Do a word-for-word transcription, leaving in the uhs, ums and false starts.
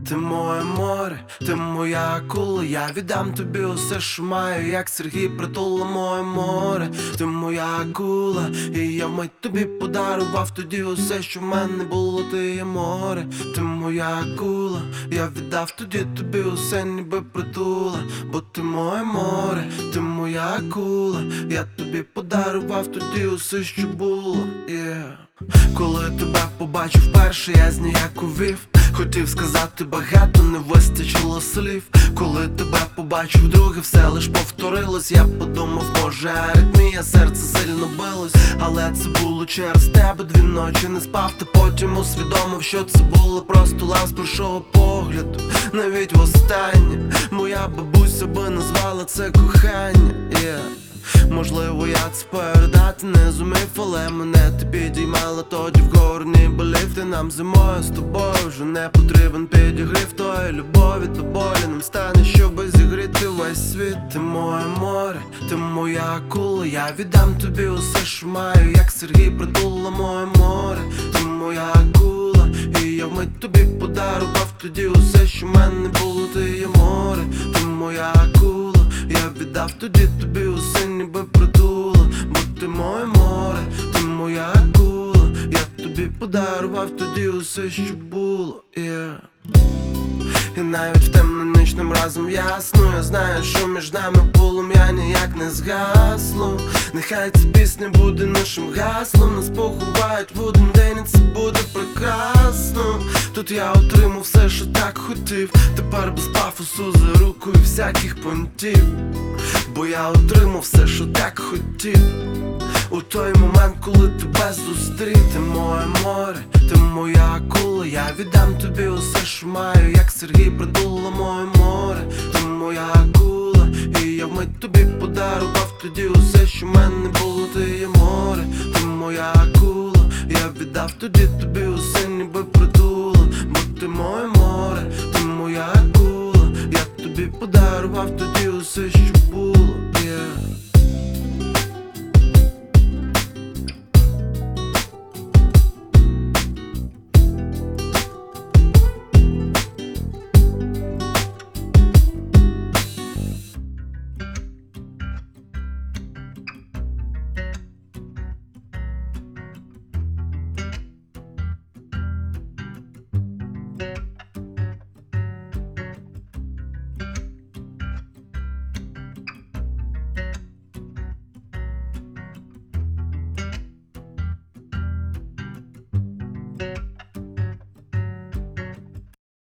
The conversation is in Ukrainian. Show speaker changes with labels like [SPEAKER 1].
[SPEAKER 1] Ти моє море, ти моя акула, я віддам тобі усе, що маю, як Сергій Притула. Моє море, ти моя акула, і я вмить тобі подарував тоді усе, що в мене було. Ти є море, ти моя акула, я віддав тоді тобі усе, ніби притула. Бо ти моє море, ти моя акула, я тобі подарував тоді усе, що було. yeah. Коли тебе побачив вперше, я зніяковів. Хотів сказати багато, не вистачило слів. Коли тебе побачив вдруге, все лиш повторилось. Я подумав, може аритмія, серце сильно билось. Але це було через тебе, дві ночі не спав. Та потім усвідомив, що це було просто лав з першого погляду. Навіть востаннє моя бабуся би назвала це кохання. yeah. Можливо, я це передати не зумів, але мене ти підіймала тоді вгору, ніби ліфти. Нам зимою з тобою вже не потрібен підігрів тої любові, то болі нам стане, щоби зігріти весь світ. Ти моє море, ти моя акула, я віддам тобі усе, що маю, як Сергій Притула. Моє море, ти моя акула, і я вмить тобі подарував тоді усе, що в мене було. Ти є море, ти моя акула, я віддав тоді тобі усе, ніби притула. Бо ти моє море, ти моя акула, я тобі подарував тоді усе, що було. yeah. І навіть в темнонічним разом ясно, я знаю, що між нами полум'я ніяк не згасло. Нехай ця пісня буде нашим гаслом, нас поховають в один день, і це буде прекрасно. Тут я отримав все, що так хотів, тепер без пафосу за руку і всяких понтів. Бо я отримав все, що так хотів, у той момент, коли тебе зустрів. Ти моє море, ти моя акула, я віддам тобі усе, що маю, як Сергій Притула. Моє море, ти моя акула, і я вмить тобі подарував тоді усе, що в мене було. Ти є море, ти моя акула, я віддав тоді тобі усе, ніби притула. Бо ти моє море, ти моя акула, я тобі подарував тоді усе,